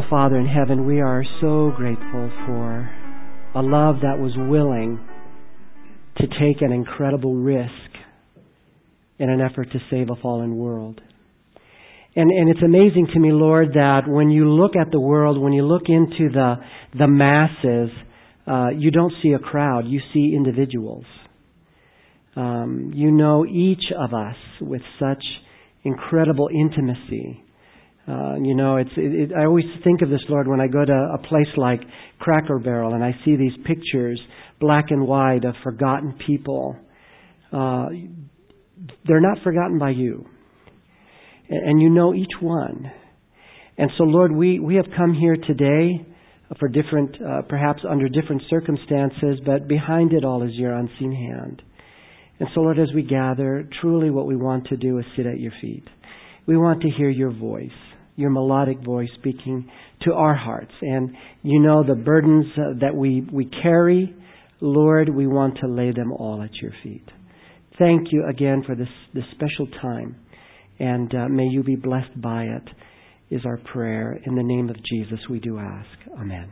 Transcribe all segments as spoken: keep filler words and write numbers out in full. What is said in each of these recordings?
Father in heaven, we are so grateful for a love that was willing to take an incredible risk in an effort to save a fallen world. And and it's amazing to me, Lord, that when you look at the world, when you look into the the masses, uh, you don't see a crowd, you see individuals. Um, you know each of us with such incredible intimacy. Uh, you know, it's. It, it, I always think of this, Lord, when I go to a place like Cracker Barrel and I see these pictures, black and white, of forgotten people. Uh, they're not forgotten by you. And, and you know each one. And so, Lord, we, we have come here today for different, uh, perhaps under different circumstances, but behind it all is your unseen hand. And so, Lord, as we gather, truly what we want to do is sit at your feet. We want to hear your voice, your melodic voice speaking to our hearts. And you know the burdens uh, that we, we carry, Lord, we want to lay them all at your feet. Thank you again for this, this special time. And uh, may you be blessed by it, is our prayer. In the name of Jesus we do ask. Amen.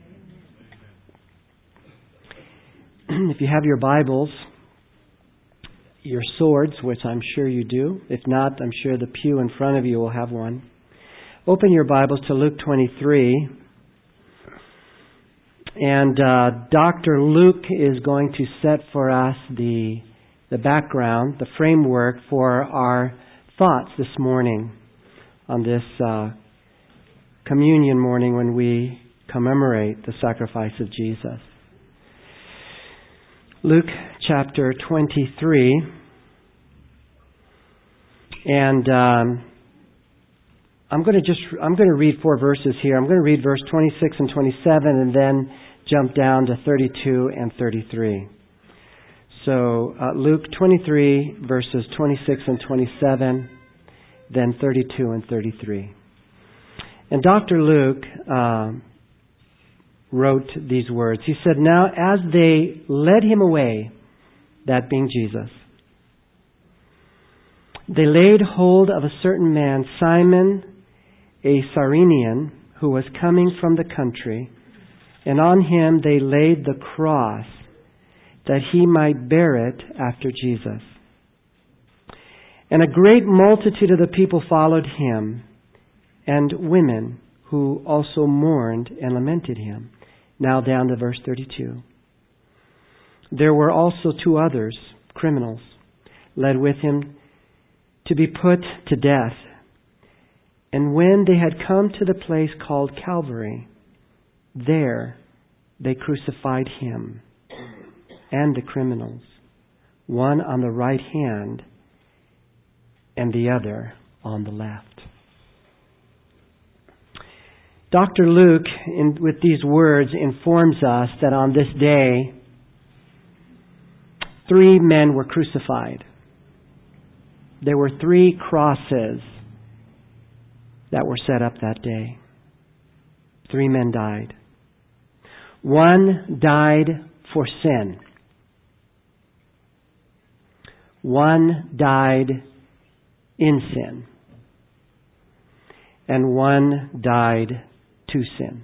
If you have your Bibles, your swords, which I'm sure you do. If not, I'm sure the pew in front of you will have one. Open your Bibles to Luke twenty-three. And uh, Doctor Luke is going to set for us the, the background, the framework for our thoughts this morning on this uh, communion morning when we commemorate the sacrifice of Jesus. Luke chapter twenty-three, and um, I'm going to just I'm going to read four verses here. I'm going to read verse twenty-six and twenty-seven, and then jump down to thirty-two and thirty-three. So uh, Luke twenty-three, verses twenty-six and twenty-seven, then thirty-two and thirty-three. And Doctor Luke Uh, wrote these words. He said, "Now as they led him away," that being Jesus, "they laid hold of a certain man, Simon, a Cyrenian, who was coming from the country, and on him they laid the cross, that he might bear it after Jesus. And a great multitude of the people followed him, and women who also mourned and lamented him." Now down to verse thirty-two. "There were also two others, criminals, led with him to be put to death. And when they had come to the place called Calvary, there they crucified him and the criminals, one on the right hand and the other on the left." Doctor Luke, in, with these words, informs us that on this day, three men were crucified. There were three crosses that were set up that day. Three men died. One died for sin. One died in sin. And one died to sin.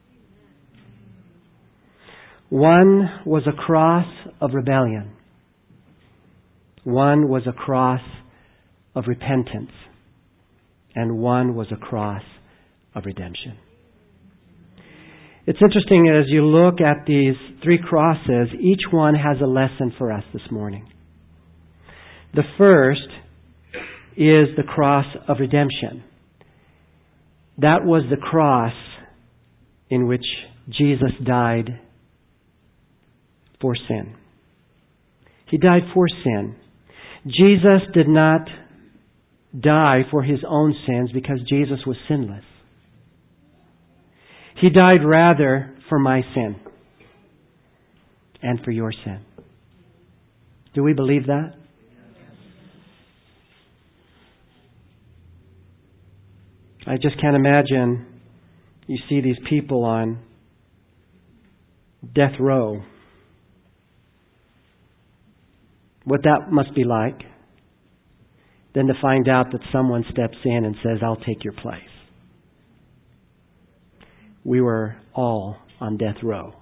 One was a cross of rebellion. One was a cross of repentance. And one was a cross of redemption. It's interesting as you look at these three crosses, each one has a lesson for us this morning. The first is the cross of redemption. That was the cross in which Jesus died for sin. He died for sin. Jesus did not die for his own sins because Jesus was sinless. He died rather for my sin and for your sin. Do we believe that? I just can't imagine. You see these people on death row. What that must be like. Then to find out that someone steps in and says, "I'll take your place." we were all on death row.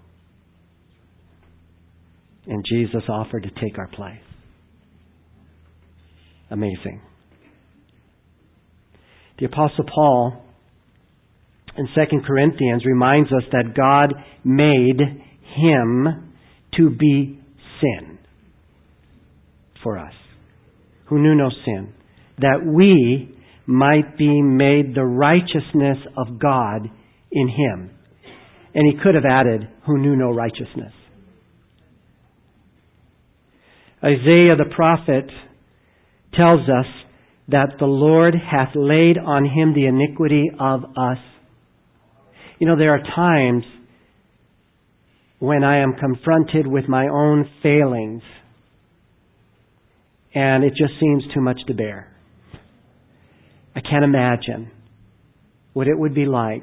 And Jesus offered to take our place. Amazing. The Apostle Paul in Second Corinthians reminds us that God made Him to be sin for us, who knew no sin, that we might be made the righteousness of God in Him. And he could have added, who knew no righteousness. Isaiah the prophet tells us that the Lord hath laid on Him the iniquity of us. You know, there are times when I am confronted with my own failings and it just seems too much to bear. I can't imagine what it would be like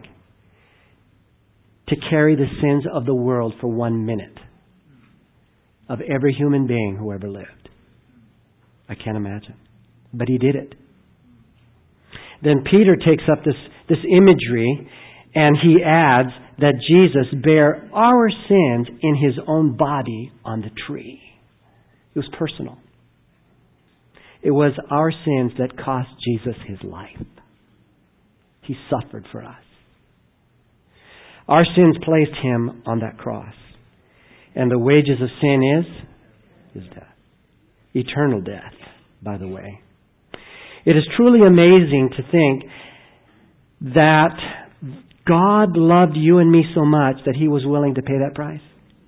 to carry the sins of the world for one minute of every human being who ever lived. I can't imagine. But He did it. Then Peter takes up this, this imagery and he adds that Jesus bare our sins in His own body on the tree. It was personal. It was our sins that cost Jesus His life. He suffered for us. Our sins placed Him on that cross. And the wages of sin is, is death. Eternal death, by the way. It is truly amazing to think that God loved you and me so much that He was willing to pay that price.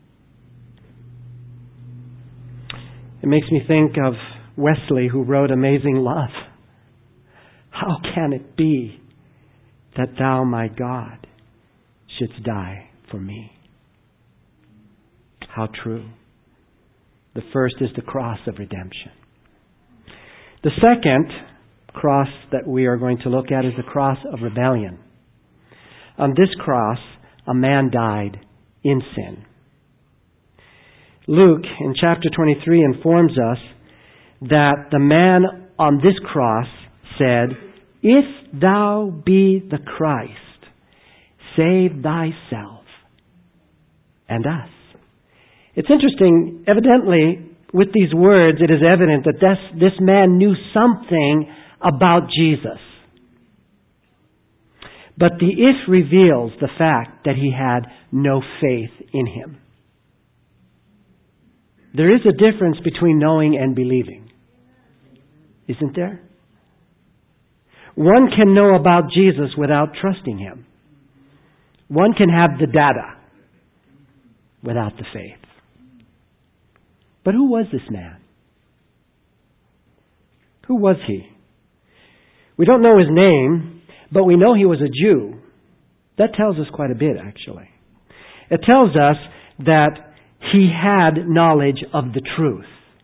It makes me think of Wesley, who wrote Amazing Love. How can it be that Thou, my God, shouldst die for me? How true. The first is the cross of redemption. The second cross that we are going to look at is the cross of rebellion. On this cross, a man died in sin. Luke, in chapter twenty-three, informs us that the man on this cross said, "If thou be the Christ, save thyself and us." It's interesting, evidently, with these words, it is evident that this, this man knew something about Jesus. But the if reveals the fact that he had no faith in Him. There is a difference between knowing and believing. Isn't there? One can know about Jesus without trusting Him. One can have the data without the faith. But who was this man? Who was he? We don't know his name, but we know he was a Jew. That tells us quite a bit, actually. It tells us that he had knowledge of the truth.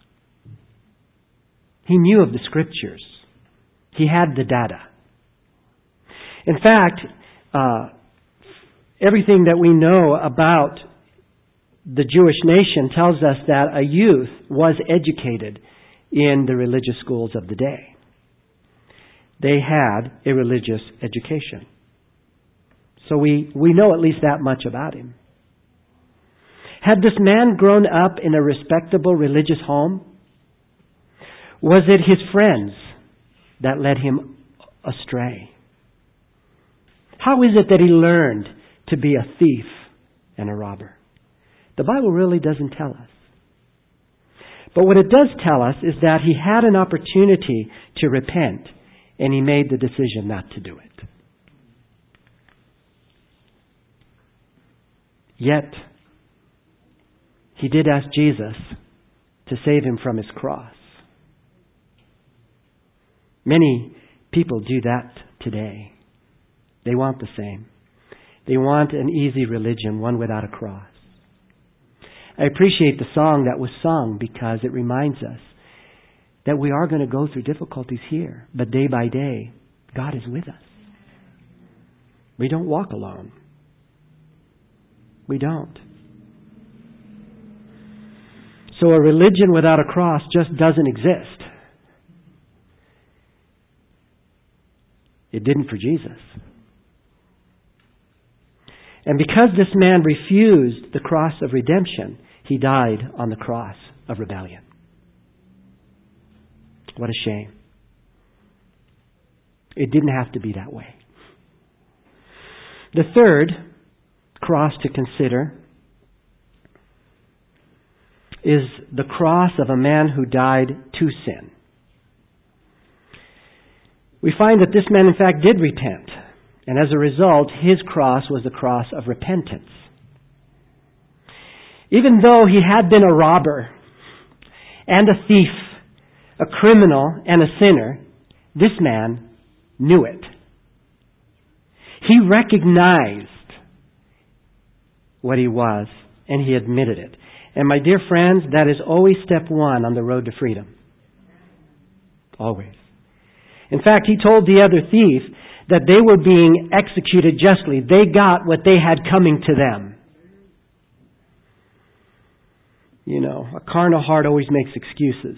He knew of the Scriptures. He had the data. In fact, uh, everything that we know about the Jewish nation tells us that a youth was educated in the religious schools of the day. They had a religious education. So we, we know at least that much about him. Had this man grown up in a respectable religious home? Was it his friends that led him astray? How is it that he learned to be a thief and a robber? The Bible really doesn't tell us. But what it does tell us is that he had an opportunity to repent, and he made the decision not to do it. Yet, he did ask Jesus to save him from his cross. Many people do that today. They want the same. They want an easy religion, one without a cross. I appreciate the song that was sung because it reminds us that we are going to go through difficulties here, but day by day, God is with us. We don't walk alone. We don't. So a religion without a cross just doesn't exist. It didn't for Jesus. And because this man refused the cross of redemption, he died on the cross of rebellion. What a shame. It didn't have to be that way. The third cross to consider is the cross of a man who died to sin. We find that this man, in fact, did repent. And as a result, his cross was the cross of repentance. Even though he had been a robber and a thief, a criminal and a sinner, this man knew it. He recognized what he was, and he admitted it. And my dear friends, that is always step one on the road to freedom. Always. In fact, he told the other thief that they were being executed justly. They got what they had coming to them. You know, a carnal heart always makes excuses.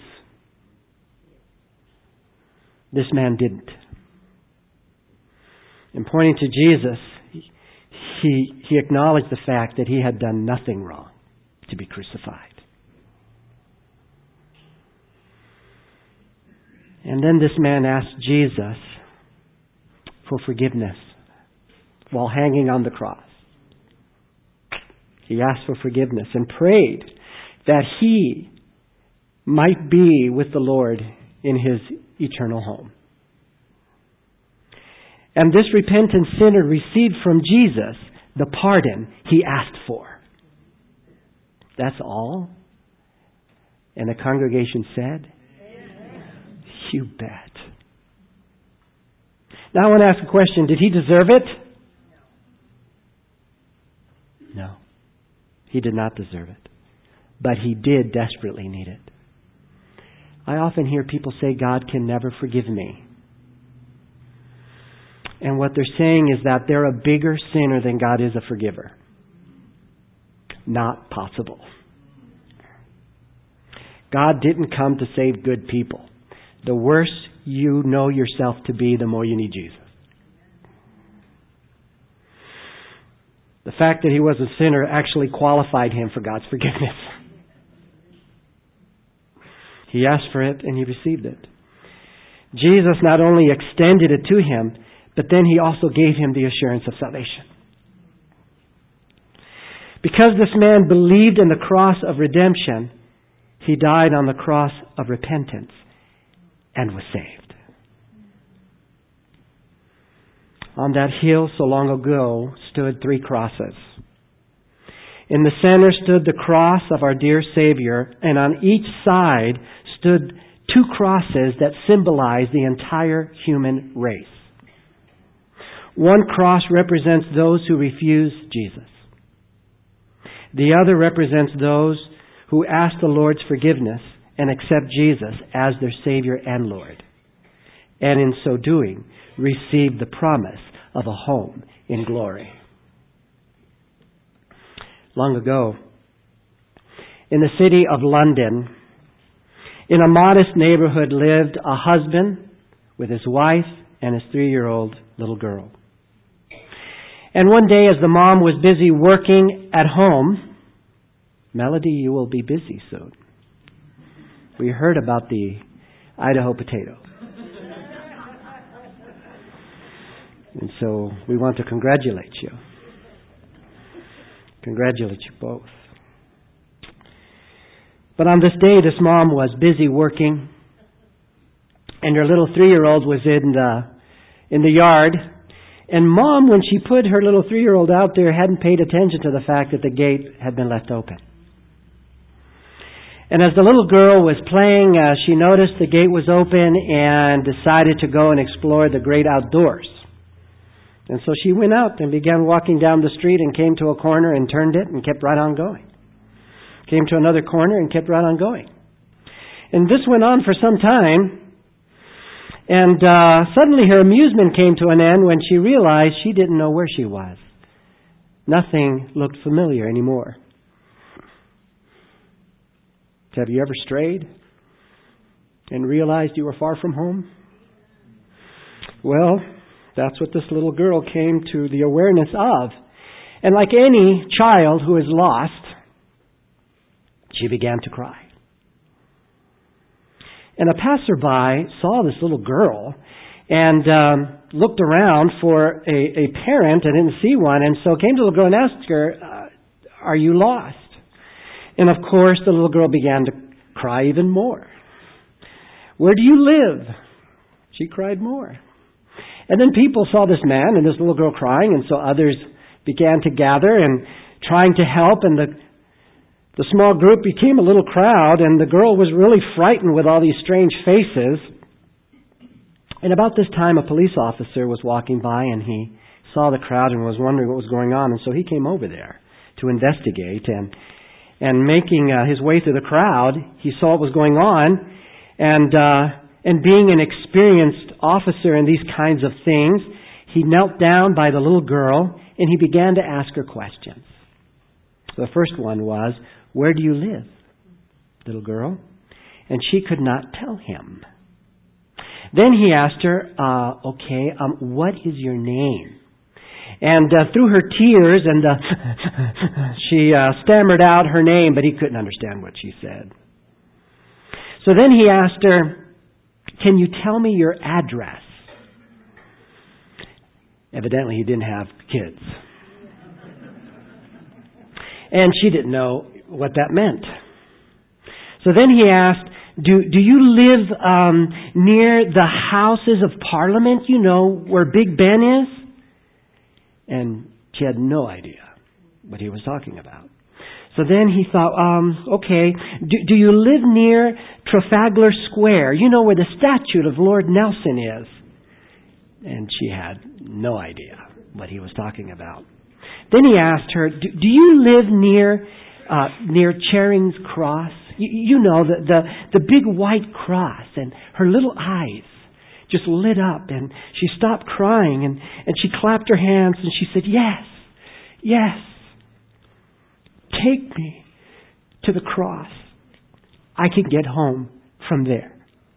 This man didn't. And pointing to Jesus, he, he acknowledged the fact that he had done nothing wrong to be crucified. And then this man asked Jesus for forgiveness while hanging on the cross. He asked for forgiveness and prayed that he might be with the Lord in his eternal home. And this repentant sinner received from Jesus the pardon he asked for. That's all? And the congregation said, Amen. You bet. Now I want to ask a question. Did he deserve it? No. He did not deserve it. But he did desperately need it. I often hear people say, God can never forgive me. And what they're saying is that they're a bigger sinner than God is a forgiver. Not possible. God didn't come to save good people. The worse you know yourself to be, the more you need Jesus. The fact that he was a sinner actually qualified him for God's forgiveness. He asked for it and he received it. Jesus not only extended it to him, but then he also gave him the assurance of salvation. Because this man believed in the cross of redemption, he died on the cross of repentance and was saved. On that hill so long ago stood three crosses. In the center stood the cross of our dear Savior, and on each side stood two crosses that symbolize the entire human race. One cross represents those who refuse Jesus. The other represents those who ask the Lord's forgiveness and accept Jesus as their Savior and Lord. And in so doing, receive the promise of a home in glory. Long ago, in the city of London, in a modest neighborhood lived a husband with his wife and his three-year-old little girl. And one day as the mom was busy working at home, Melody, you will be busy soon. We heard about the Idaho potato. And so we want to congratulate you. Congratulate you both. But on this day, this mom was busy working, and her little three-year-old was in the, in the yard. And Mom, when she put her little three-year-old out there, hadn't paid attention to the fact that the gate had been left open. And as the little girl was playing, uh, she noticed the gate was open and decided to go and explore the great outdoors. And so she went out and began walking down the street and came to a corner and turned it and kept right on going. Came to another corner and kept right on going. And this went on for some time. And uh, suddenly her amusement came to an end when she realized she didn't know where she was. Nothing looked familiar anymore. Have you ever strayed and realized you were far from home? Well, that's what this little girl came to the awareness of. And like any child who is lost, she began to cry. And a passerby saw this little girl and um, looked around for a, a parent and didn't see one, and so came to the little girl and asked her, uh, are you lost? And of course the little girl began to cry even more. Where do you live? She cried more. And then people saw this man and this little girl crying, and so others began to gather and trying to help, and the The small group became a little crowd, and the girl was really frightened with all these strange faces. And about this time, a police officer was walking by, and he saw the crowd and was wondering what was going on. And so he came over there to investigate. And and making uh, his way through the crowd, he saw what was going on. And uh, and being an experienced officer in these kinds of things, he knelt down by the little girl, and he began to ask her questions. The first one was, where do you live, little girl? And she could not tell him. Then he asked her, uh, okay, um, what is your name? And uh, through her tears, and uh, she uh, stammered out her name, but he couldn't understand what she said. So then he asked her, can you tell me your address? Evidently he didn't have kids. And she didn't know what that meant. So then he asked, do do you live um, near the Houses of Parliament, you know, where Big Ben is? And she had no idea what he was talking about. So then he thought, um, okay, do, do you live near Trafalgar Square, you know, where the statue of Lord Nelson is? And she had no idea what he was talking about. Then he asked her, do, do you live near uh, near Charing's Cross? You, you know, the, the, the big white cross. And her little eyes just lit up, and she stopped crying, and, and she clapped her hands, and she said, yes, yes, take me to the cross. I can get home from there.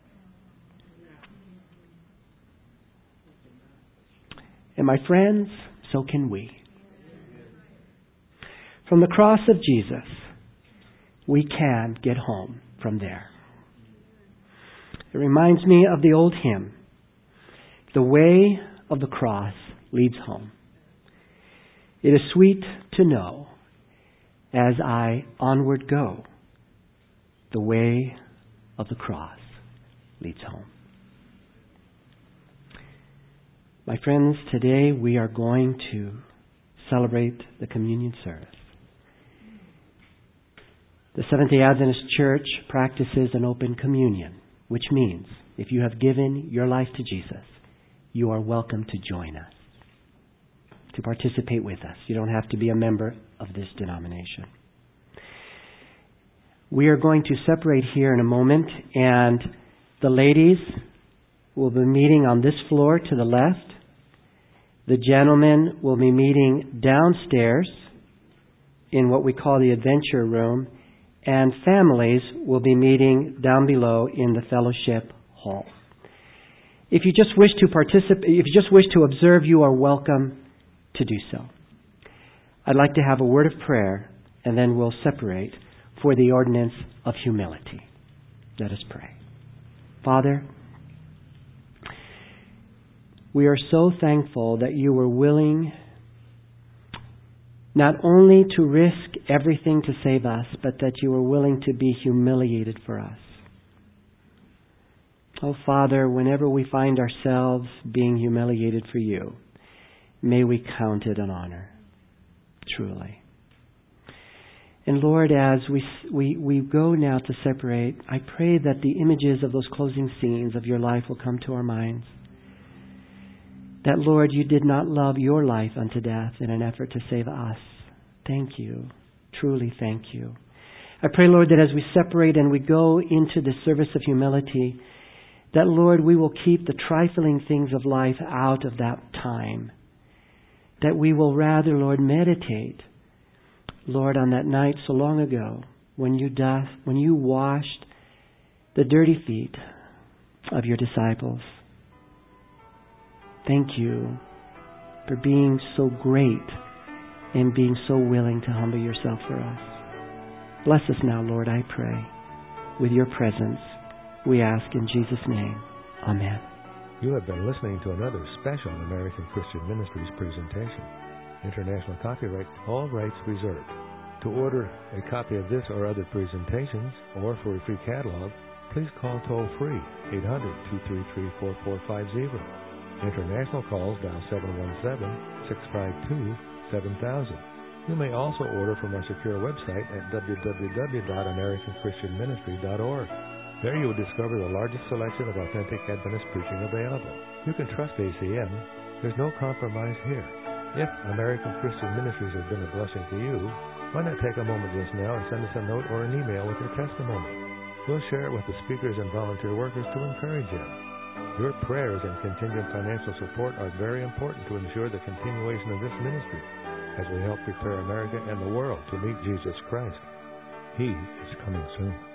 And my friends, so can we. From the cross of Jesus, we can get home from there. It reminds me of the old hymn, the way of the cross leads home. It is sweet to know as I onward go, the way of the cross leads home. My friends, today we are going to celebrate the communion service. The Seventh-day Adventist Church practices an open communion, which means if you have given your life to Jesus, you are welcome to join us, to participate with us. You don't have to be a member of this denomination. We are going to separate here in a moment, and the ladies will be meeting on this floor to the left. The gentlemen will be meeting downstairs in what we call the adventure room, and families will be meeting down below in the fellowship hall. If you just wish to participate, if you just wish to observe, you are welcome to do so. I'd like to have a word of prayer, and then we'll separate for the ordinance of humility. Let us pray. Father, we are so thankful that you were willing not only to risk everything to save us, but that you were willing to be humiliated for us. Oh, Father, whenever we find ourselves being humiliated for you, may we count it an honor, truly. And Lord, as we, we, we go now to separate, I pray that the images of those closing scenes of your life will come to our minds. That, Lord, you did not love your life unto death in an effort to save us. Thank you. Truly thank you. I pray, Lord, that as we separate and we go into the service of humility, that, Lord, we will keep the trifling things of life out of that time. That we will rather, Lord, meditate, Lord, on that night so long ago when you doth, when you washed the dirty feet of your disciples. Thank you for being so great in being so willing to humble yourself for us. Bless us now, Lord, I pray. With your presence, we ask in Jesus' name. Amen. You have been listening to another special American Christian Ministries presentation. International copyright, all rights reserved. To order a copy of this or other presentations, or for a free catalog, please call toll-free eight hundred, two three three, four four five zero. International calls dial seven one seven, six five two, seven thousand. You may also order from our secure website at w w w dot american christian ministry dot org. There you will discover the largest selection of authentic Adventist preaching available. You can trust A C M. There's no compromise here. If American Christian Ministries has been a blessing to you, why not take a moment just now and send us a note or an email with your testimony? We'll share it with the speakers and volunteer workers to encourage you. Your prayers and contingent financial support are very important to ensure the continuation of this ministry as we help prepare America and the world to meet Jesus Christ. He is coming soon.